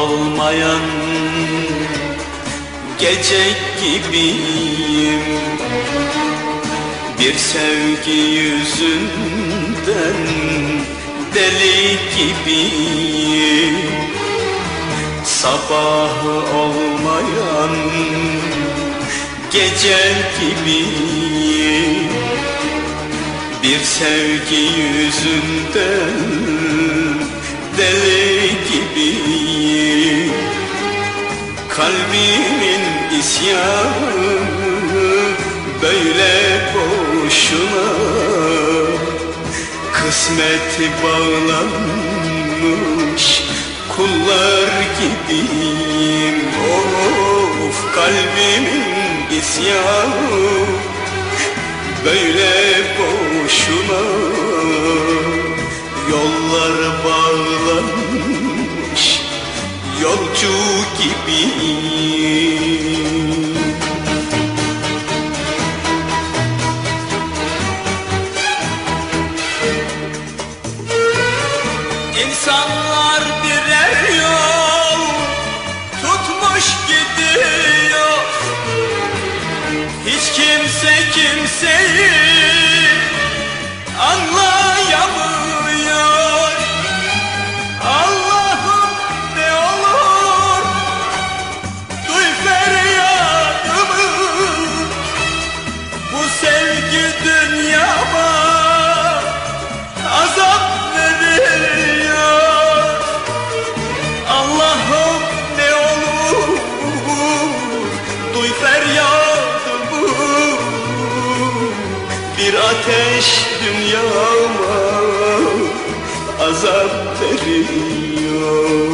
olmayan gece gibiyim. Bir sevgi yüzünden deli gibiyim. Sabahı olmayan gece gibiyim. Bir sevgi yüzünden deli gibiyim. Kalbimin isyanı böyle boşuna, kısmeti bağlanmış kullar gibiyim. Of, kalbimin isyanı böyle boşuna, yollar bağlanmış yolcu gibiyim. İnsanlar birer yol tutmuş gidiyor. Hiç kimse kimseyi anlayamıyor. Allah'ım ne olur duy feryadımı. Bu sevgi dünyama azap veriyor. Allah'ım ne olur duy feryadımı. Bir ateş dünyama azap veriyor.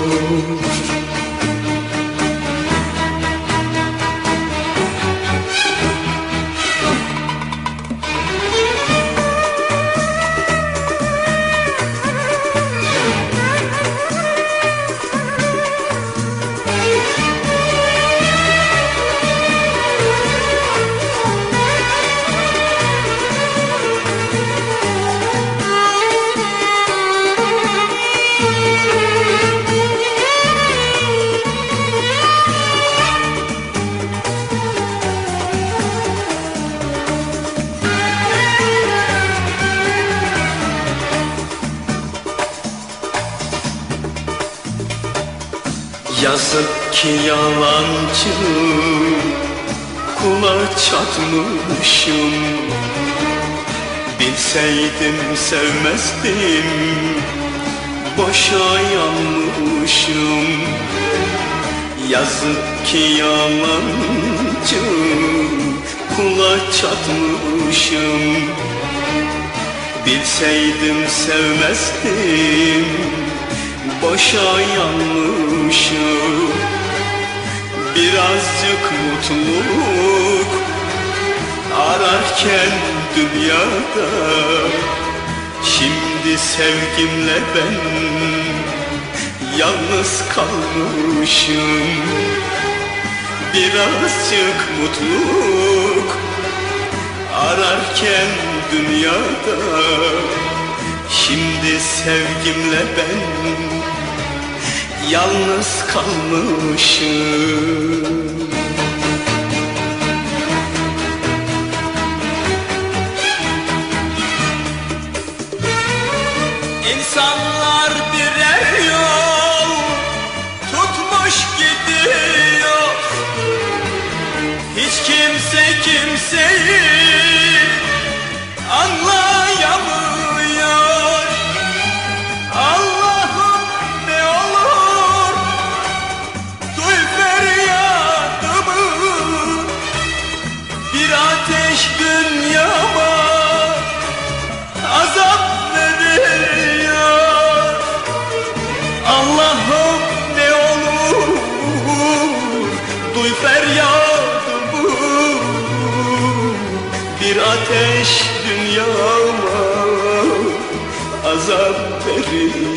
Yazık ki yalancı kula çatmışım. Bilseydim sevmezdim, boşa yanmışım. Yazık ki yalancı kula çatmışım. Bilseydim sevmezdim, boşa yanmışım. Birazcık mutluluk ararken dünyada, şimdi sevgimle ben yalnız kalmışım. Birazcık mutluluk ararken dünyada, şimdi sevgimle ben yalnız kalmışım. İnsanlar birer yol tutmuş gidiyor. Hiç kimse kimseyi anlayamıyor. Allah'ım ne olur duy feryadımı. Bir ateş dünyama azap veriyor. Allah'ım ne olur duy feryadımı. Bir ateş dünyama azap veriyor.